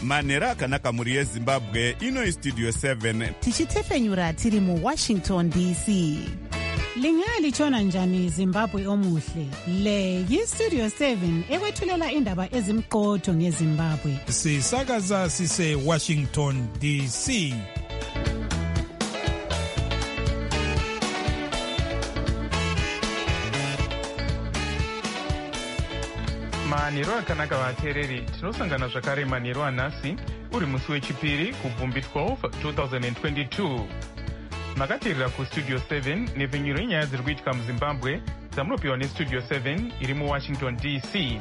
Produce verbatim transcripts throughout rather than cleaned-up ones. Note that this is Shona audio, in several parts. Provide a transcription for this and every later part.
manhero akanaka mhuri yezimbabwe. Ino Studio seven tichitefenyura tiri muWashington D C. Lingalitshona njani Zimbabwe omuhle? Le yiStudio seven ekwethulela indaba ezimqotho ngeZimbabwe. Sisakaza sise Washington D C. Manhero akanaka vateereri, tinosangana zvakare manhero anhasi uri musi wechipiri kubvumbi twelve twenty twenty-two. Makateerera kuStudio seven nepfenyuro yenyaya dziri kuitika muZimbabwe dzamunopiwa neStudio seven iri muWashington D C.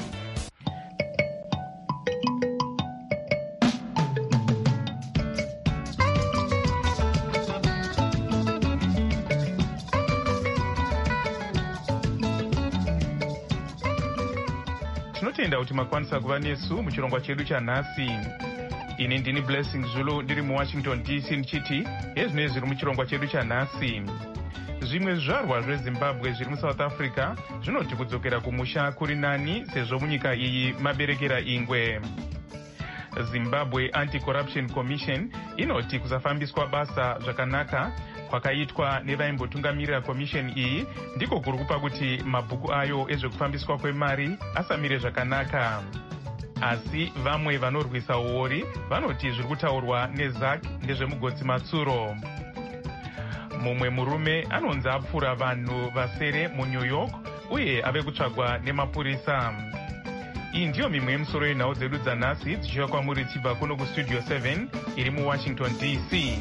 Tinotenda kuti makwanisa kuva nesu muchirongwa chedu chanhasi. Ini ndini Blessing Zulu ndiri muWashington D C ndichiti ezvinezvi zviri muchirongwa chedu chanhasi. Zvimwe zvizvarwa zveZimbabwe zviri muSouth Africa zvinoti kudzokera kumusha kuri nani sezvo munyika iyi maberekera ingwe. Zimbabwe Anti-Corruption Commission inoti kusafambiswa basa zvakanaka kwakaitwa nevaimbotungamirira commission iyi ndiko kuri kupa kuti mabhuku ayo ezvekufambiswa kwemari asamire zvakanaka. Asi vamwe vanorwisa uori vanoti zviri kutaurwa neZak ndezvemugotsi matsuro. Mumwe murume anonzi apfura vanhu vasere muNew York uye ave kutsvagwa nemapurisa. Iyi ndiyo mimwe yemusoro yenhau dzedu dzanhasi dzichiva kwamuri chibva kuno kuStudio seven iri muWashington D C.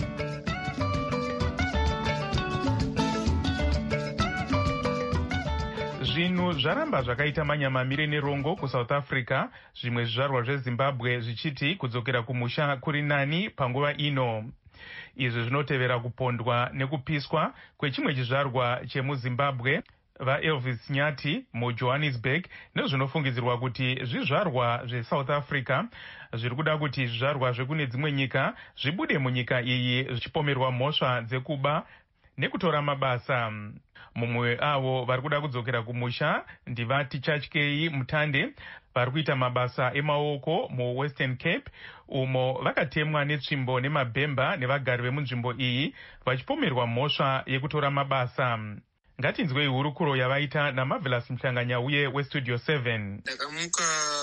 Zvinhu zvaramba zvakaita manyamamire nerongo kuSouth Africa, zvimwe zvizvarwa zveZimbabwe zvichiti kudzokera kumusha kuri nani panguva ino. Izvi zvinotevera kupondwa nekupiswa kwechimwe chizvarwa chemuZimbabwe vaElvis Nyati muJohannesburg nezvinofungidzirwa kuti zvizvarwa zveSouth Africa zviri kuda kuti zvizvarwa zvekune dzimwe nyika zvibude munyika iyi zvichipomerwa mhosva dzekuba nekutora mabasa. Mumwe avo vari kuda kudzokera kumusha ndivati Chachkei Mutande vari kuita mabasa emaoko muWestern Cape umo vakatemwa netsvimbo nemabhemba nevagari vemunzvimbo iyi vachipomerwa mhosva yekutora mabasa. Ngatinzwei hurukuro yavaita naMarvelous Mhlanganyauye weStudio seven. Ndakamuka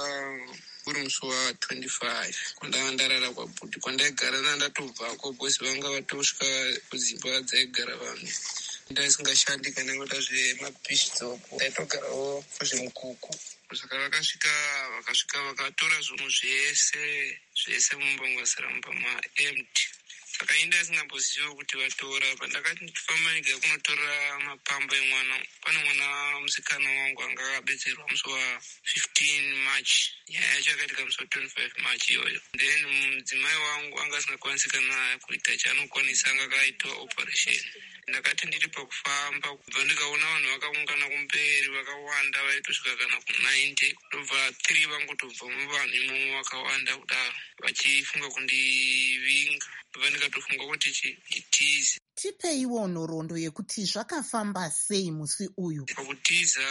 uri musi wa twenty-five kwandanga ndarara kwabhuti kwandaigara nandatobvako bosi vanga vatosvika kudzimba dzaigara vanhu ndaisingashandi kana ngoita zvemapisitopu ndaitogarawo zvemukuku. Saka vakasvika vakasvika vakatora zvinhu zvese zvese mumba ngasara mumba maempty. Saka inda asingamboziviwo kuti vatora. Pandakati ndifamba ndiga kunotora mapamba emwana, pane mwana musikana wangu anga akabetserwa musi wa fifteen March. Nyaya yacho yakaitika musi wa twenty-five March iyoyo. Then mudzimai wangu anga asingakwanisi kana kuita chaanokwanisa, anga akaitwa operation. Ndakati ndiri pakufamba kubva ndikaona vanhu vakaungana kumberi vakawanda vaitosvika kana ku-ninety. Ndobva three vangotobva muvanhu imomo vakawanda kudaro vachifunga kundivinga. Ndobva ndikatofunga kuti itize. Tipeiwo nhoroondo yekuti zvakafamba sei musi uyu. Pakutiza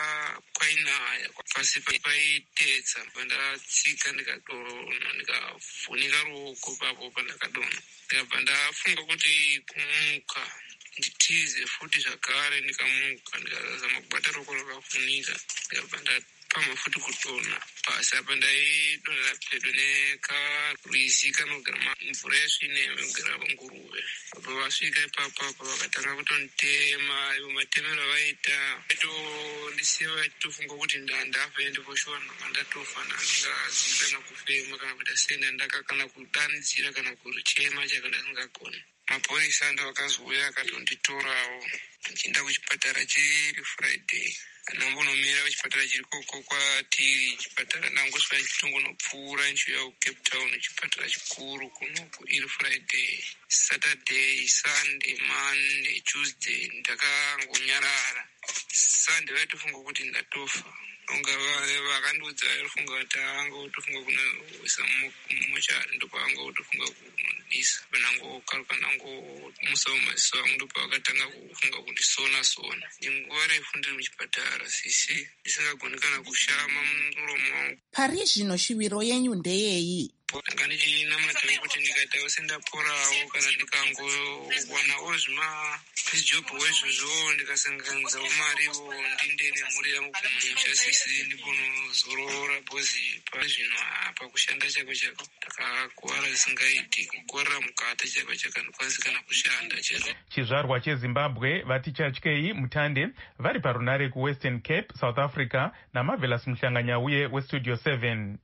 kwainaya pasi paitedza pandatsika ndikadonha ndikavhunika ruoko papo pandakadonha. Ndikabva ndafunga kuti kumuka nditize futi zvakare ndikamuka ndikazama kubata ruoko rwakavhunika ndikabva ndapama futi kudonha pasi apa ndaidonhera pedo nekarwizi kanogara mvura yesvine inogara nguruve. Apa vasvika ipapo apa vakatanga kutonditema. Ivo matemero avaita vaitondisiya vaitofunga kuti ndandafa ende poshuwa ndatofa ndandingazivi kana kufema kana kuita senda ndaka kana kudanidzira kana kuchema chaka ndasingagoni. Mapurisa ndo akazouya akatonditorawo ndichienda kuchipatara chiri Friday. Ndambonomira kuchipatara chiri koko kwatiri chipatara ndangosvika ndichitongonopfuura ndichiuya kuCape Town chipatara chikuru kunoku iri Friday. Saturday, Sunday, Monday, Tuesday ndakangonyarara. Sunday vaitofunga kuti ndatofa. Unga vakandiudza vaifunga kuti anga utofunga kunoisa mumochari ndopavanga utofunga kundisa panangokaruka nangomusawo maziso angu ndopavakatanga kufunga kundisona sona. Nguva refu ndiri muchipatara sisi ndisingagoni kana kushama muromo wangu. Pari zvino shiviro yenyu ndeyeyi? ndanga ndichinamata kuti ndikaitawo sendaporawo kana ndikangovanawo zvima zvijobho izvozvo ndikasanganizawo mariwo ndinde nemhuri yangu kumushasisi ndibonozorora bhozi pazvino pakushanda chako chako ndakakuwara zvisingaiti kukorera mukati chako chako ndikwanisi kana kushanda chero. Chizvarwa cheZimbabwe vati Chatyei Mutande vari parunare kuWestern Cape, South Africa naMarvelous Muhlanganyauye weStudio seven.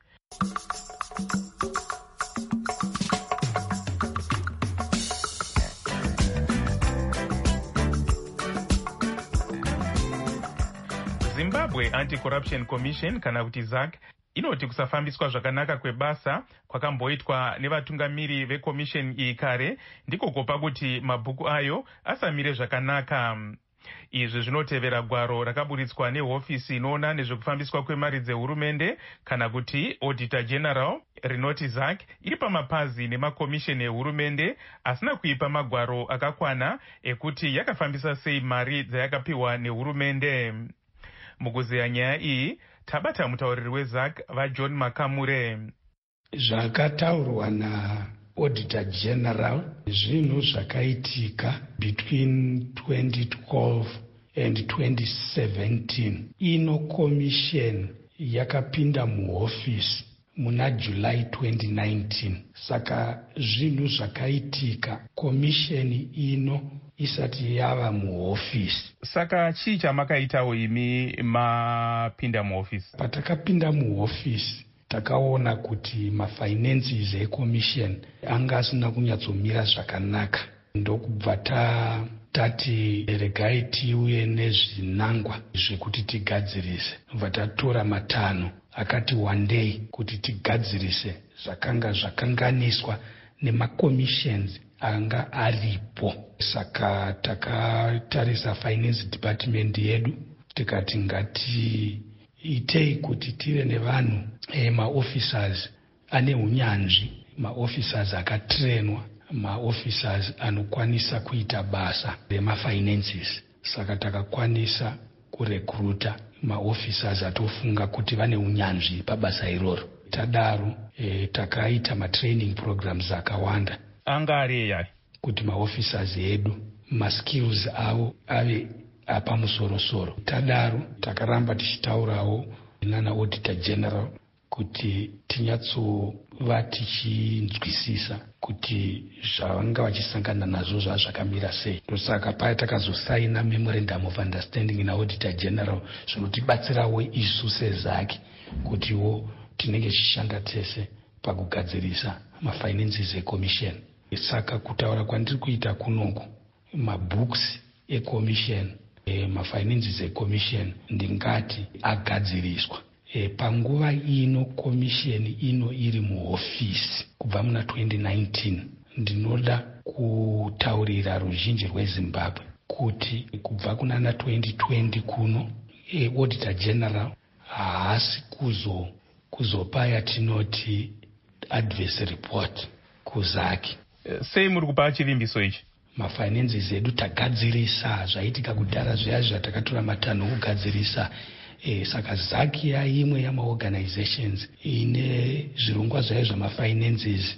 Zimbabwe Anti-Corruption Commission kana kuti Z A C inoti kusafambiswa zvakanaka kwebasa kwakamboitwa nevatungamiri vekomisheni iyi kare ndiko kopa kuti mabhuku ayo asamire zvakanaka. Izvi zvinotevera gwaro rakaburitswa nehofisi inoona nezvekufambiswa kwemari dzehurumende kana kuti Auditor General rinoti Z A C iri pamapazi nemakomisheni ehurumende asina kuipa magwaro akakwana ekuti yakafambisa sei mari dzayakapiwa nehurumende. Mukuzeya nyaya iyi tabata mutauriri weZ A C vaJohn Makamure. Zvakataurwa naAuditor General zvinhu zvakaitika between twenty twelve and twenty seventeen. Ino commission yakapinda muhofisi muna July twenty nineteen. Saka zvinhu zvakaitika komisheni ino isati yava muhofisi. Saka chii chamakaitawo imi mapinda muhofisi? Patakapinda muhofisi takaona kuti mafinances ekomisheni anga asina kunyatsomira zvakanaka. Ndokubva ta tati regai tiuye nezvinangwa zvekuti tigadzirise. Ndobva tatora matano akati one day kuti tigadzirise zvakanga zvakanganiswa nemakomishens anga aripo. Saka takatarisa finance department yedu tikati ngati itei kuti tive nevanhu e, maofficers ane unyanzvi, maofficers akatrenwa, maofficers anokwanisa kuita basa remafinances. Saka takakwanisa kurekruta maofficers atofunga kuti vane unyanzvi pabasa iroro. Tadaro e, takaita matraining programs akawanda. Anga ari yai kuti maofficers edu maskills avo ave apamusoro-soro. Tadaro takaramba tichitaurawo nana Auditor General kuti tinyatsova tichinzwisisa kuti zvavanga vachisangana nazvo zvazvakamira sei. Ndosaka paya takazosaina memorandum of understanding naAuditor General zvinotibatsirawo isu seZ A C kutiwo tinenge tichishanda tese pakugadzirisa mafinances ekomisheni. Saka kutaura kwandiri kuita kunoku mabooks ekomisheni, e, mafinances ekomisheni ndingati agadziriswa. E, panguva ino komisheni ino iri muhofisi kubva muna twenty nineteen. Ndinoda kutaurira ruzhinji rweZimbabwe kuti kubva kunana twenty twenty kuno e, Auditor General haasi kuzo kuzopa yatinoti advice report kuZ A C. Sei muri kupa chivimbiso ichi? Mafinances edu tagadzirisa zvaitika kudhara zviya zvatakatora matanho kugadzirisa. E, saka Z A C yaimwe yamaorganizations ine zvirongwa zvayo zvamafinances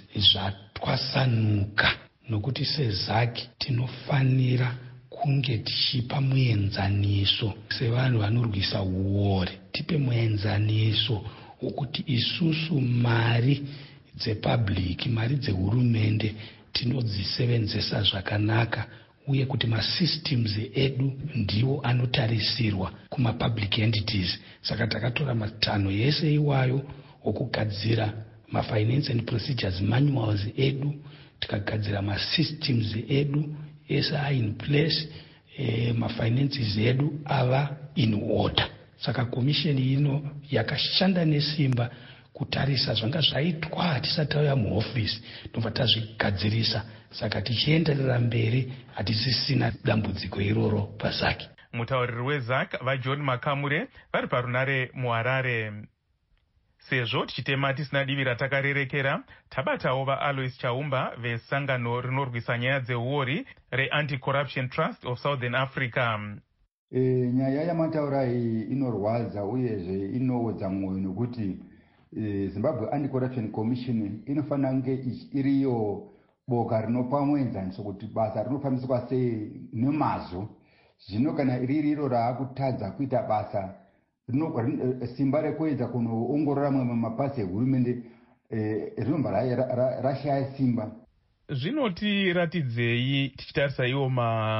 zvatwasanuka, nokuti seZ A C tinofanira kunge tichipa muenzaniso sevanhu vanorwisa uore. Tipe muenzaniso wokuti isusu mari dzepublic, mari dzehurumende tinodzisevenzesa zvakanaka, uye kuti masystems edu ndiwo anotarisirwa kumapublic entities. Saka takatora matanho yese iwayo okugadzira mafinance and procedures manuals edu, tikagadzira masystems edu ese are in place, e, mafinances edu ava in order. Saka komisheni ino yakashanda nesimba kutarisa zvanga zvaitwa hatisati tauya muhofisi, ndobva tazvigadzirisa. Saka tichienderera mberi hatisisina dambudziko iroro paZ A C. Mutauriri weZ A C vaJohn Makamure vari parunare muHarare. Sezvo tichitema tisina divi ratakarerekera, tabatawo vaAlois Chaumba vesangano rinorwisa nyaya dzeuori reAnti-Corruption Trust of Southern Africa. E, nyaya yamataura iyi inorwadza uyezve inoodza mwoyo, nokuti e, Zimbabwe Anti-Corruption Commission inofanira kunge iriyo boka rinopa muenzaniso kuti basa rinofambiswa sei nemazvo. Zvino kana riri iro raakutadza kuita basa simba rekuedza kunoongorora mamwe mapasi ehurumende rinobva rashaya simba. Zvinoti ratidzei tichitarisa iwo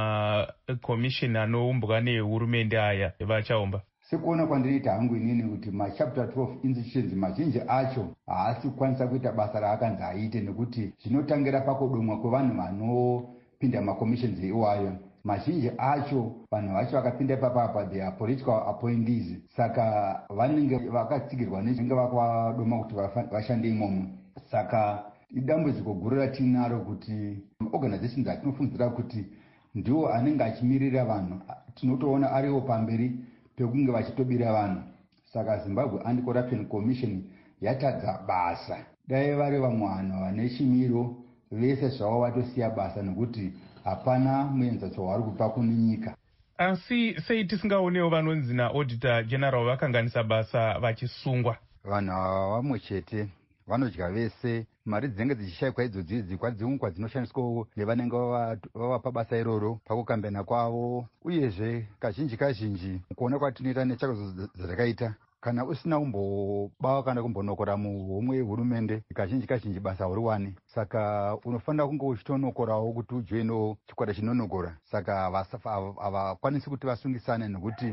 makomishini anoumbwa nehurumende aya vachaumba? Sekuona kwandinoita hangu inini kuti machapter twelve institutions mazhinji acho haasi kukwanisa kuita basa raakanzi aite, nekuti zvinotangira pakudomwa kwevanhu vanopinda makomishins iwayo. Mazhinji acho vanhu vacho vakapinda ipapapa they are political appointees, saka vanenge vakatsigirwa nezvinenge vakadoma kuti vashande imomo. Saka idambudziko guru ratinaro kuti organizations atinofundzira kuti ndiwo anenge achimirira vanhu tinotoona ariwo pamberi pekunge vachitobira vanhu. Saka Zimbabwe Anti-Corruption Commission yatadza basa. Dai vari vamwe vanhu vane chimiro vese zvavo vatosiya basa nekuti hapana muenzaniso wavari kupa kune nyika. Asi sei tisingaonewo vanonzi naauditor general vakanganisa basa vachisungwa? Vanhu ava vamwe chete vanodya vese. Mari dzinenge dzichishayikwa idzodzi dzikwa dzimwe kwadzinoshandiswawo nevanenge vavapa basa iroro pakukambena kwavo. Uyezve kazhinji kazhinji kuona kwatinoita netsvakudzo dzatakaita, kana usina kumbobawa kana kumbonokora muhomwe hurumende kazhinji kazhinji basa huriwani. Saka unofanira kunge uchitonokorawo kuti ujoinewo chikwata chinonokora. Saka havakwanisi kuti vasungisane nekuti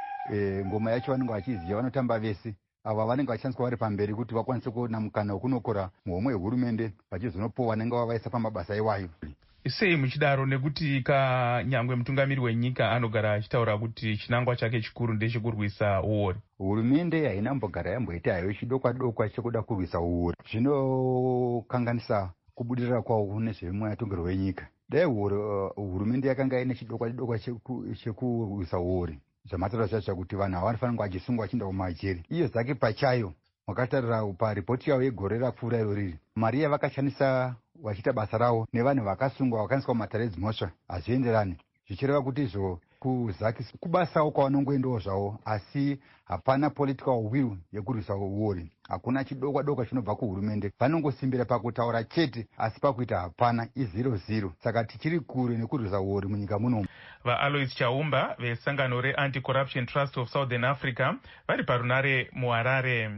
e, ngoma yacho vanenge vachiziva vanotamba vese. Ava vanenge vachishandiswa vari pamberi kuti vakwanise kuona mukana wekunokora muhomwe hurumende vachizonopowa vanenge vavaisa pamabasa iwayo. Sei muchidaro nekuti kanyangwe mutungamiri wenyika anogara achitaura kuti chinangwa chake chikuru ndechekurwisa uori? Hurumende haina mbogara yamboita hayo chidokwa dokwa chekuda kurwisa uori. Zvinokanganisa kubudirira kwawo nezvemwe yatongerwo wenyika. Dai hurumende yakanga ine chidokwa chidokwa chekurwisa uori, zvamatora zvacho kuti vanhu havanofanira vachisungwa vachienda kumajeri. Iyo zake pachayo wakatarira paripoti yavo yegore rapfuura iro riri, mari yavakashandisa vachiita basa ravo nevanhu vakasungwa vakaiswa mumataredzi mhosva hazvienderani. Zvichireva kuti izvo kuzaki kubasawo kwavanongoendawo zvavo, asi hapana political will yekurwisa uori. Hakuna chidokwa dokwa chinobva kuhurumende. Vanongosimbira pakutaura chete asi pakuita hapana, izero zero. Saka tichiri kure nekurwisa uori munyika muno. VaAlois Chaumba vesangano reAnti-Corruption Trust of Southern Africa vari parunare muHarare.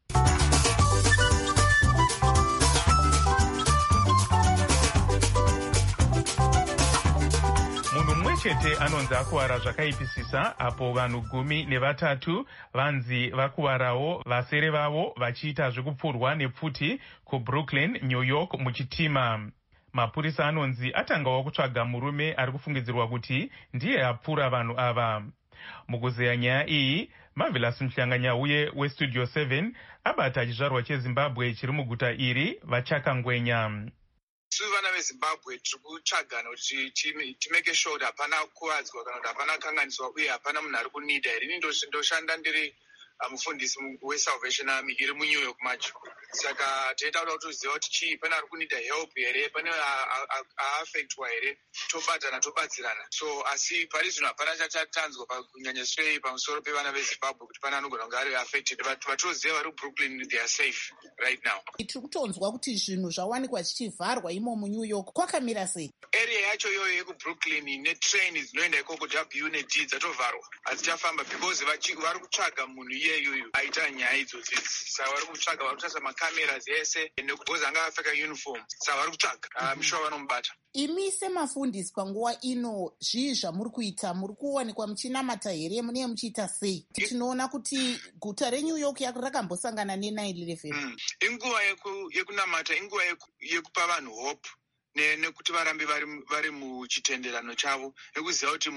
Munhu mumwe chete anonzi akuwara zvakaipisisa apo vanhu gumi nevatatu vanzi vakuwarawo vasere vavo vachiita zvekupfurwa nepfuti kuBrooklyn, New York muchitima. Mapurisa anonzi atangawo kutsvaga murume ari kufungidzirwa kuti ndiye apfura vanhu ava. Mukuzeya nyaya iyi, Marvelous Mhlanganyauye weStudio seven abata chizvarwa cheZimbabwe chiri muguta iri vachakangwenya. Isu vana veZimbabwe tiri kutsvagana kuti timeke sure kuti hapana kuwadzwa kana kuti hapana kanganiswa uye hapana munhu ari kunida here. Ini ndoshanda ndiri mufundisi weSalvation Army iri muNew York macho. Saka toita kuda kuti uziva kuti chii, pane ari kunida help here, pane aaffectwa here, tobatana tobatsirana. So asi pari zvino hapana chatatanzwa kunyanya sei pamusoro pevana veZimbabwe kuti pane anogona kunge ari affected. Vatoziva vari kuBrooklyn they are safe right now. Tiri kutonzwa kuti zvinhu zvawanikwa zvichivharwa imo muNew York kwakamira sei? Area yacho iyoyo yekuBrooklyn netrain dzinoenda ikoko W neD dzatovharwa hadzichafamba because vari kutsvaga munhu iyeyoyo aita nyaya idzodzi. Saka vari kutsvaga, vari kutarisa makameras ese nekugozi anga apfeka uniform. Saka vari kutsvaga mishuwa vanomubata. Imi semafundisi panguva ino zvii zvamuri kuita? Muri kuwanikwa muchinamata here? Munee muchiita sei? Tinoona kuti guta reNew York rakambosangana nenine eleven. Mm. Inguva yekunamata, inguva yekupa vanhu hope nekuti varambe vari muchitenderano chavo, nekuziva kuti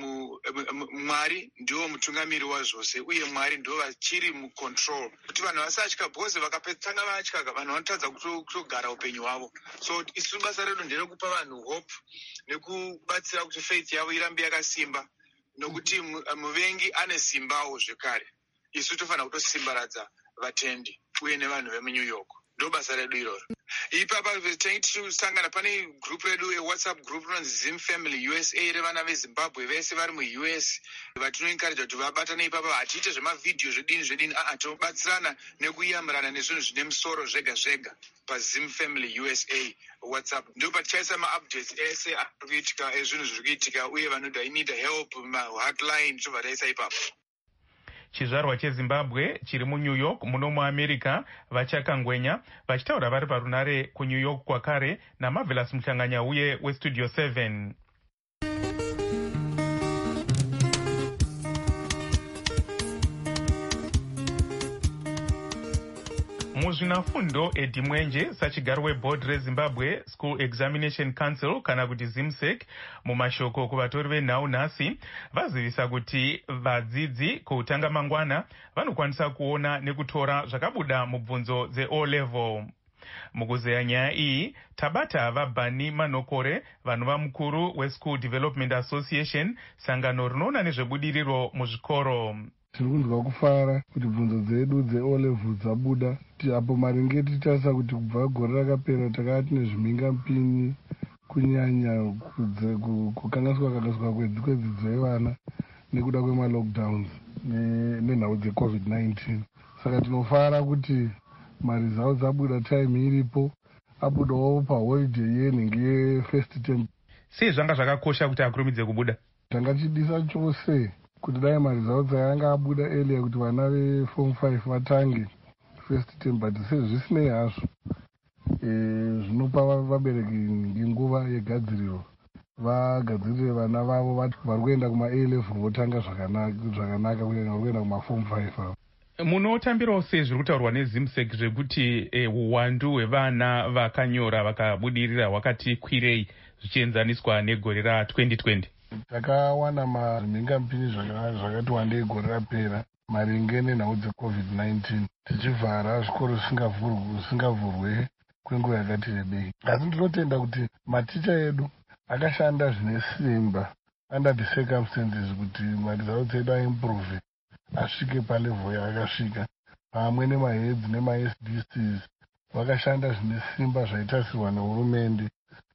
Mwari ndiwo mutungamiri wazvose uye Mwari ndiwo vachiri mucontrol, kuti vanhu vasatya because vakapedzanga vatya vanhu vanotadza kutogara upenyu hwavo. So isu basa redu nderekupa vanhu hope nekubatsira kuti faith yavo irambe yakasimba, nokuti muvengi ane simbawo zvekare. Isu tofanira kutosimbaradza vatendi uye nevanhu vemuNew York. Ndo basa redu iroro. ipapa tichikusangana pane group redu ewhatsapp group rinonzi Zim Family U S A revana vezimbabwe vese vari mu U S vatinoencourage kuti vabatane ipapa hatiite zvemavhidhiyo zvedini zvedini aa tobatsirana nekuyamurana nezvinhu zvine musoro zvega zvega paZim Family U S A WhatsApp ndo patichaisa maupdates ese ari kuitika ezvinhu zviri kuitika uye vanoda inida help mahotline tobva taisa ipapo. Chizvarwa cheZimbabwe chiri muNew York muno muAmerica vachakangwenya vachitaura vari parunare kuNew York kwakare naMarvelous Muhlanganya uye weStudio seven. Muzvinafundo edimwenje sachigaro weboard reZimbabwe School Examination Council kana kuti ZIMSEC mumashoko kuvatori venhau nhasi vazivisa kuti vadzidzi kuutanga mangwana vanokwanisa kuona nekutora zvakabuda mubvunzo dze-O level. Mukuzeya nyaya iyi tabata vaBani Manokore vanova mukuru weSchool Development Association sangano rinoona nezvebudiriro muzvikoro. Tiri kunzwa kufara kuti bvunzo dzedu dze-O level dzabuda apo maringe tichitarisa kuti kubva gore rakapera takava tine zvimhingamupini kunyanya kukanganiswa kanganiswa kwedzidzo yevana nekuda kwemalockdowns nenhau dzecovid nineteen. Saka tinofara kuti maresults abuda time iripo abudawo paholiday yenhenge yefirst term. Sei zvanga zvakakosha kuti akurumidze kubuda? Tanga tichidisa chose kuti dai maresults ayanga abuda earlier kuti vana veform five vatange first term, but sezvisinei hazvo zvinopa vabereki ngenguva yegadziriro vagadzirire vana vavo vari kuenda kuma-A level votanga zvakanaka kunyanya vari kuenda kuma-form five avo. Munotambirawo sei zviri kutaurwa neZIMSEC zvekuti uwandu hwevana vakanyora vakabudirira hwakati kwirei zvichienzaniswa negore ra-twenty twenty? Takawana mazimhingamupini zvakati wandei gore rapera maringe nenhau dzecovid nineteen tichivhara zvikoro zvisingavhurwe kwenguva yakati rebei. Asi ndinotenda kuti maticha edu akashanda zvine simba under the circumstances kuti maresults edu aimprove asvike palevel yaakasvika. Pamwe nemaheads nema-S D Cs vakashanda zvine simba zvaitasirwa nehurumende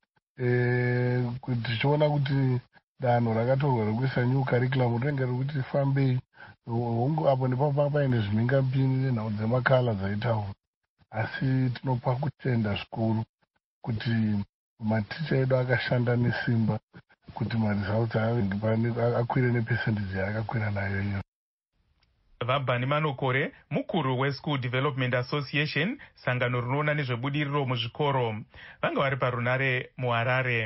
kuti tichiona kuti danho rakatorwa rekuisa new curriculum rinenge rikuti fambei hongu apo nepapo paine zvimhingamupini nenhau dzemakala dzaitaurwa. Asi tinopa kutenda zvikuru kuti maticha edu akashanda nesimba kuti maresults akwire nepercentage yaakakwira nayo iyo. vaBani Manokore mukuru weSchool Development Association sangano rinoona nezvebudiriro muzvikoro vanga vari parunare muHarare.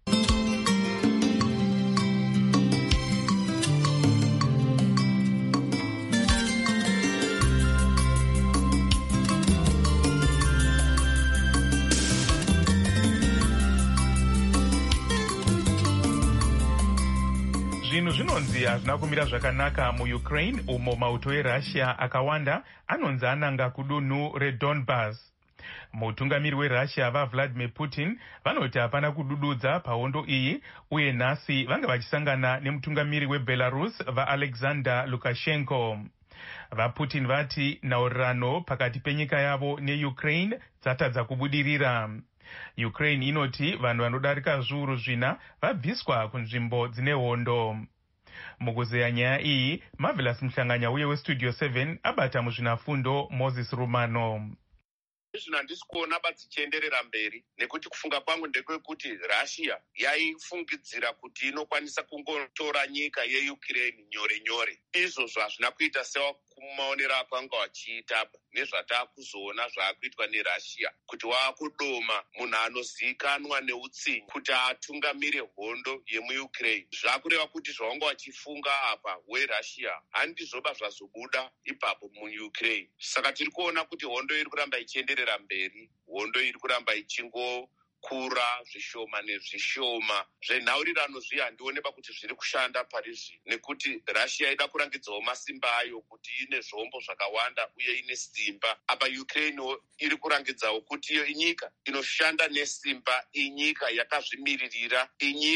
Zvinhu zvinonzi hazvina kumira zvakanaka muUkraine umo mauto eRussia akawanda anonzi ananga kudunhu reDonbas. Mutungamiri weRussia vaVladimir Putin vanoti hapana kudududza pahondo iyi uye nhasi vanga vachisangana nemutungamiri weBelarus vaAlexander Lukashenko. VaPutin vati nhaurirano pakati penyika yavo neUkraine dzatadza kubudirira. Ukraine inoti vanhu vanodarika zviuru zvina vabviswa kunzvimbo dzine hondo. Mukuzeya nyaya iyi Marvelous Muhlanganya uye weStudio seven abata muzvinafundo Moses Rumano. Izvina handisi kuona badzichienderera mberi nekuti kufunga kwangu ndekwekuti Russia yaifungidzira kuti inokwanisa kungotora nyika yeUkraine nyore nyore. Izvozvo hazvina kuita sewa kumaonero akwanga wachiita nezvatakuzoona zvaakuitwa neRussia kuti waakudoma munhu anozivikanwa neutsinye kuti atungamire hondo yemuUkraine. Zvakureva kuti zvawanga wachifunga apa weRussia handizvoba zvazobuda ipapo muUkraine. Saka tiri kuona kuti hondo iri kuramba ichienderera mberi, hondo iri kuramba ichingo kura zvishoma nezvishoma. Zvenhaurirano zviya handioneba kuti zviri kushanda parizvi nekuti Russia ida kurangidzawo masimba ayo kuti ine zvombo zvakawanda uye ine simba. Apa Ukraine iri kurangidzawo kuti iyo inyika inoshanda nesimba, inyika yakazvimiririra, inyika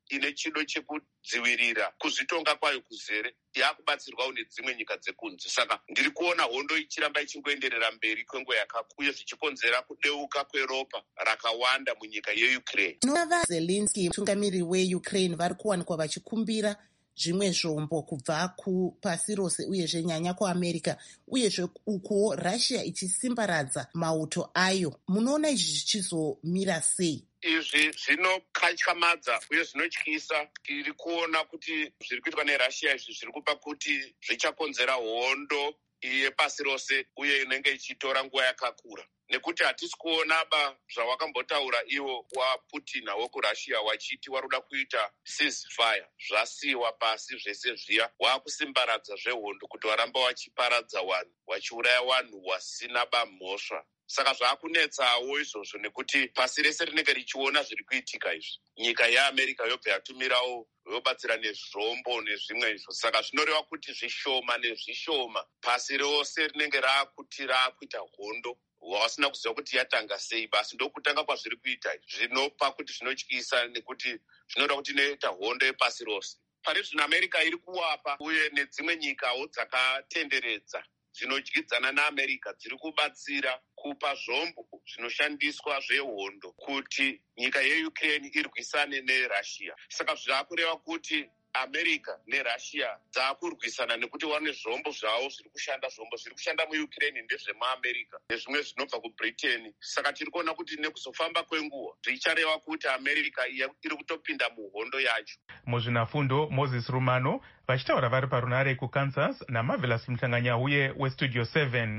ine chido chekudzivirira kuzvitonga kwayo kuzere yakubatsirwawo nedzimwe nyika dzekunze. Saka ndiri kuona hondo ichiramba ichingoenderera mberi kwenguva yakakura uye zvichikonzera kudeuka kweropa rakawanda munyika yeukraine. Zelensky, mutungamiri weukraine, vari kuwanikwa vachikumbira zvimwe zvombo kubva kupasi rose uyezve nyanya kuamerica, uyezve ukuwo russia ichisimbaradza mauto ayo. Munoona izvi zvichizomira sei? Izvi zvinokatyamadza uye zvinotyisa. Tiri kuona kuti zviri kuitwa nerussia izvi zviri kupa kuti zvichakonzera hondo yepasi rose uye inenge ichitora nguva yakakura, nekuti hatisi kuonaba zvawakambotaura iwo waputin wekurussia wachiti waruda kuita ceasefire. Zvasiyiwa pasi zvese zviya, waakusimbaradza zvehondo kuti waramba wachiparadza vanhu, wachiuraya vanhu wasina bamhosva. Saka zvaakunetsawo izvozvo nekuti pasi rese rinenge richiona zviri kuitika izvi. Nyika yeamerica yobva yatumirawo yobatsira nezvombo nezvimwe izvo. Saka zvinoreva kuti zvishoma nezvishoma pasi rose rinenge raakuti raakuita hondo wasina kuziva kuti yatanga sei, basi ndokutanga kwazviri kuita. Zvinopa kuti zvinotyisa nekuti zvinoda kuti inoita hondo yepasi rose. Pane zvino America iri kuwapa uye nedzimwe nyikawo dzakatenderedza dzinodyidzana naAmerica dziri kubatsira kupa zvombo zvinoshandiswa zvehondo kuti nyika yeukraine irwisane nerussia. Saka zvaakureva kuti America neRussia dzakurwisana nekuti wane zvombo zvavo zviri kushanda. Zvombo zviri kushanda muUkraine ndezvemuAmerica nezvimwe zvinobva kuBritain. Saka tiri kuona kuti nekuzofamba kwenguva zvichareva kuti America iri kutopinda muhondo yacho. Muzvinafundo Moses Rumano vachitaura vari parunare kuKansas naMarvelous Mhlanganyauye weStudio seven.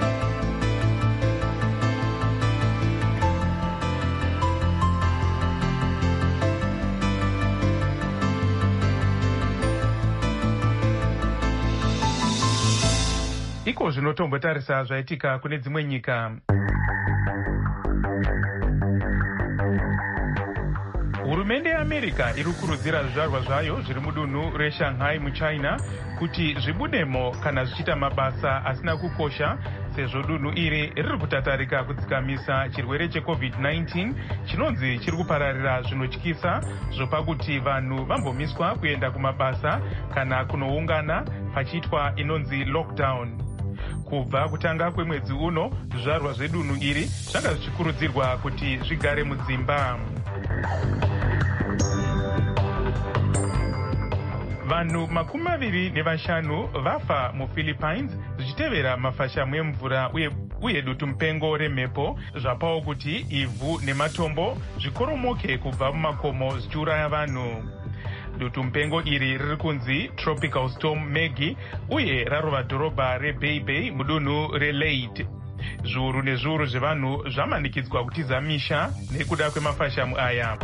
Iko zvinotombotarisa zvaitika kune dzimwe nyika. Hurumende yeAmerica iri kukurudzira zvizvarwa zvayo zviri mudunhu reShanghai muChina kuti zvibudemo kana zvichiita mabasa asina kukosha, sezvo dunhu iri riri kutatarika kudzikamisa chirwere checovid nineteen chinonzi chiri kupararira zvinotyisa, zvopa kuti vanhu vambomiswa kuenda kumabasa kana kunoungana pachiitwa inonzi lockdown. Kubva kutanga kwemwedzi uno, zvizvarwa zvedunhu iri zvanga zvichikurudzirwa kuti zvigare mudzimba. Vanhu makumi maviri nevashanu vafa muPhilippines zvichitevera mafashamu emvura uye uye dutu mupengo remhepo zvapawo kuti ivhu nematombo zvikoromoke kubva mumakomo zvichiuraya vanhu. Dutu mupengo iri riri kunzi Tropical Storm Maggie uye rarova dhorobha reBay Bay mudunhu reLeyte. Zviuru nezviuru zvevanhu zvamanikidzwa kutiza misha nekuda kwemafashamu aya.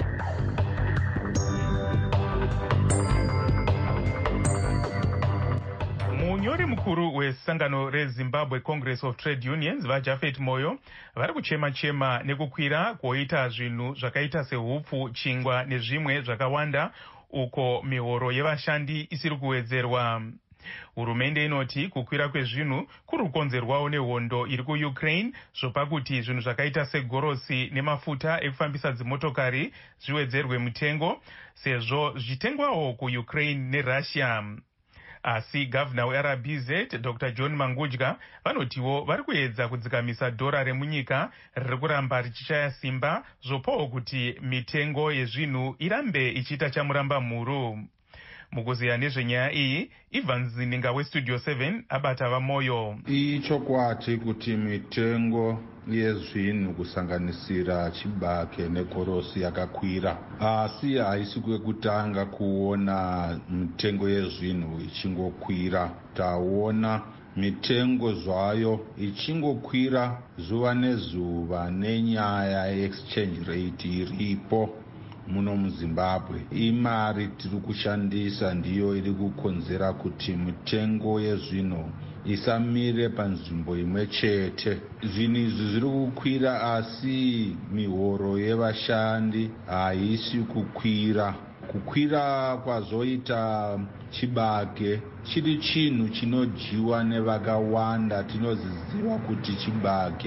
Munyori mukuru wesangano reZimbabwe Congress of Trade Unions vaJafet Moyo vari kuchema-chema nekukwira kwoita zvinhu zvakaita sehupfu, chingwa nezvimwe zvakawanda uko mihoro yevashandi isiri kuwedzerwa. Hurumende inoti kukwira kwezvinhu kuri kukonzerwawo nehondo iri kuUkraine, zvopa kuti zvinhu zvakaita segorosi nemafuta ekufambisa dzimotokari zviwedzerwe mutengo sezvo zvichitengwawo kuUkraine neRussia. Asi gavana weR B Z Doctor John Mangudya vanotiwo vari kuedza kudzikamisa dhora remunyika riri kuramba richishaya simba, zvopawo kuti mitengo yezvinhu irambe ichiita chamuramba mhuru. Mukuziya nezvenyaya iyi, Ivan Zininga weStudio seven abata vamoyo. Ichokwati kuti mitengo yezvinhu kusanganisira chibage negorosi yakakwira, asi haisi kwekutanga kuona mitengo yezvinhu ichingokwira. Taona mitengo zvayo ichingokwira zuva nezuva nenyaya yeexchange rate iripo muno muZimbabwe. Imari tiri kushandisa ndiyo iri kukonzera kuti mitengo yezvinhu isamire panzvimbo imwe chete. Zvinhu izvi zviri kukwira asi mihoro yevashandi haisi kukwira. Kukwira kwazoita chibage chiri chinhu chinodyiwa nevakawanda. Tinoziziva kuti chibage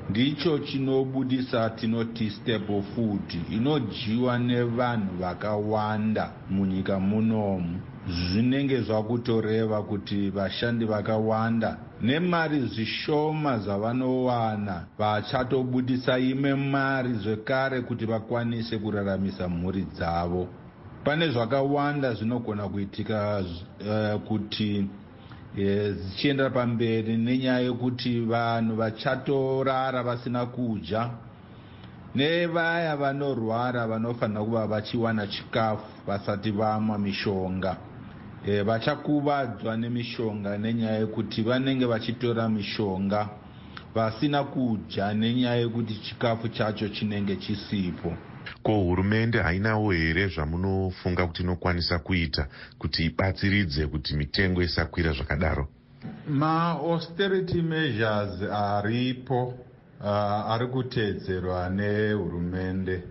ndicho chinobudisa tinoti staple food inodyiwa nevanhu vakawanda munyika munomu. Zvinenge zvakutoreva kuti vashandi vakawanda nemari zvishoma zvavanowana vachatobudisa imwe mari zvekare kuti vakwanise kuraramisa mhuri dzavo. Pane zvakawanda zvinogona kuitika uh, kuti zichienda uh, pamberi nenyaya yekuti vanhu vachatorara vasina kudya, nevaya vanorwara vanofanira kuva vachiwana chikafu vasati vamwa mishonga. E, vachakuvadzwa nemishonga nenyaya yekuti vanenge vachitora mishonga vasina kudya nenyaya yekuti chikafu chacho chinenge chisipo. Ko hurumende hainawo here zvamunofunga kuti inokwanisa kuita kuti ibatsiridze kuti mitengo isakwira zvakadaro? Ma-austerity measures aripo uh, ari kuteedzerwa nehurumende.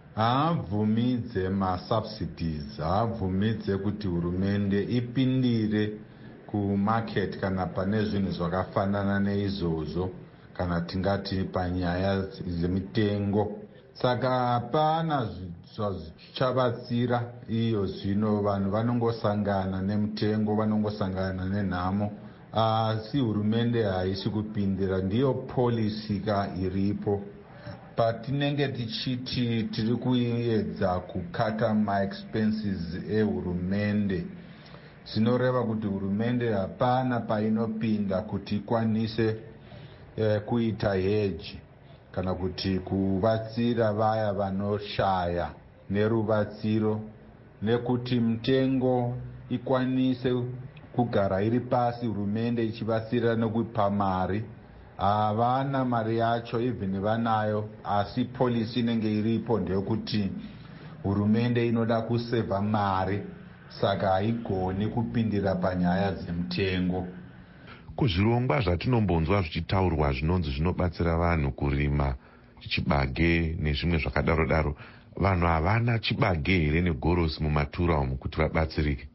Haabvumidze ma-subsidies, haabvumidze kuti hurumende ipindire kumarket kana pane zvinhu zvakafanana neizvozvo, kana tingati panyaya dzemitengo. Saka hapana zvichabatsira iyo zvino, vanhu vanongosangana nemutengo, vanongosangana nenhamo. Asi hurumende haisi kupindira, ndiyo policy ka iripo. Patinenge tichiti tiri kuedza kukata ma-expenses ehurumende, zvinoreva kuti hurumende hapana painopinda kuti ikwanise eh, kuita hedge kana kuti kuvatsira vaya vanoshaya neruvatsiro, nekuti mitengo ikwanise kugara iri pasi, hurumende ichivatsira nekupa mari. Havana mari yacho, even vanayo, asi policy inenge iripo ndeyekuti hurumende inoda kuseva mari, saka haigoni kupindira panyaya dzemitengo. Kuzvirongwa zvatinombonzwa zvichitaurwa zvinonzi zvinobatsira vanhu kurima chibage nezvimwe zvakadaro daro, vanhu havana chibage here negorosi mumatura umu kuti vabatsirike?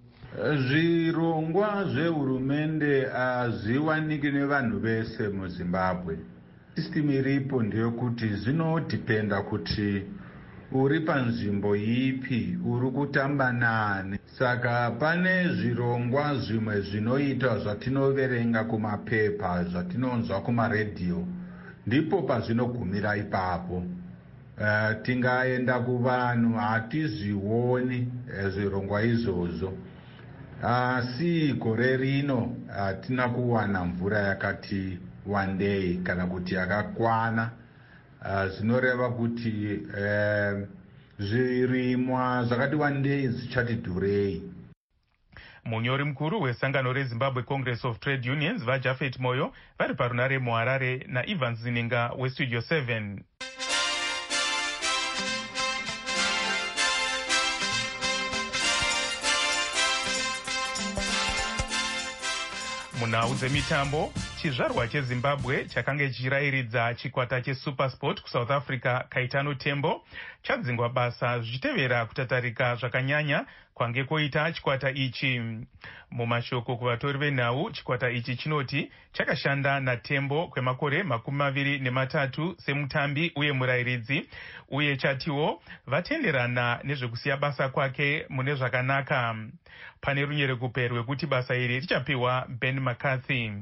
Zvirongwa zvehurumende hazviwaniki nevanhu vese muZimbabwe. System iripo ndeyekuti zvinodhipenda kuti uri panzvimbo ipi, uri kutamba nani. Saka pane zvirongwa zvimwe zvinoitwa zvatinoverenga kumapepa, zvatinonzwa kumaredhiyo, ndipo pazvinogumira ipapo. Uh, tingaenda kuvanhu hatizvioni uh, zvirongwa izvozvo. Asi gore rino hatina kuwana mvura yakati wandei kana kuti yakakwana. Zvinoreva kuti uh, zvirimwa zvakati wandei zvichati dhurei. Munyori mukuru wesangano reZimbabwe Congress of Trade Unions vaJafet Moyo vari parunare muHarare naIvan Zininga weStudio seven. Munhau dzemitambo, chizvarwa cheZimbabwe chakanga chichirairidza chikwata cheSuperSport kuSouth Africa Kaitano Tembo chadzingwa basa zvichitevera kutatarika zvakanyanya kwange koita chikwata ichi. Mumashoko kuvatori venhau, chikwata ichi chinoti chakashanda naTembo kwemakore makumi maviri nematatu semutambi uye murairidzi, uye chatiwo vatenderana nezvekusiya basa kwake mune zvakanaka. Pane runyerekupe rwekuti basa iri richapiwa Ben McCarthy.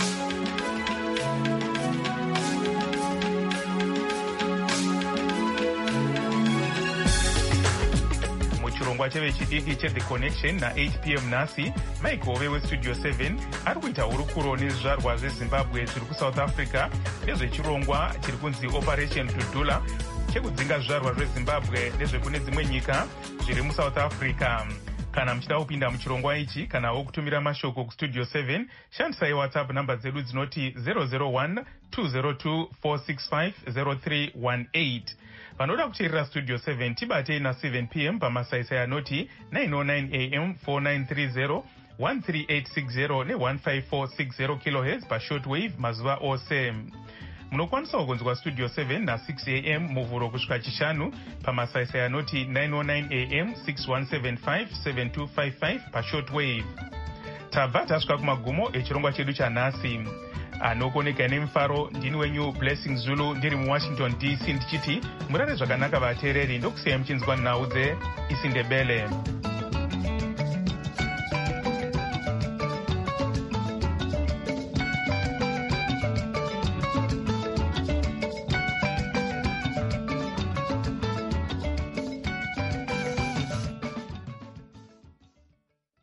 Muchirongwa chevechidiki cheThe Connection na eight p m nhasi, Mike Hove weStudio seven ari kuita hurukuro nezvizvarwa zveZimbabwe zviri kuSouth Africa nezvechirongwa chiri kunzi Operation Dudula chekudzinga zvizvarwa zveZimbabwe nezvekune dzimwe nyika zviri muSouth Africa. Kana muchida kupinda muchirongwa ichi kanawo kutumira mashoko kuStudio seven, shandisai WhatsApp namba dzedu dzinoti zero zero one two zero two four six five zero three one eight. Vanoda kuteerera Studio seven tibatei na seven p m pamasaisai anoti nine oh nine a m four nine three zero one three eight six zero ne one five four six zero kilohertz pashortwave mazuva ose. Munokwanisa kugonzwa Studio seven na six a m muvhuro kusvika chishanu pamasaisai anoti nine oh nine a m six one seven five seven two five five pashortwave. Tabva tasvika kumagumo echirongwa chedu chanhasi. anokoneka nemufaro. Ndini wenyu Blessing Zulu ndiri muwashington D C ndichiti murare zvakanaka vateereri, ndokusiyai muchinzwa nhau dzeIsindebele.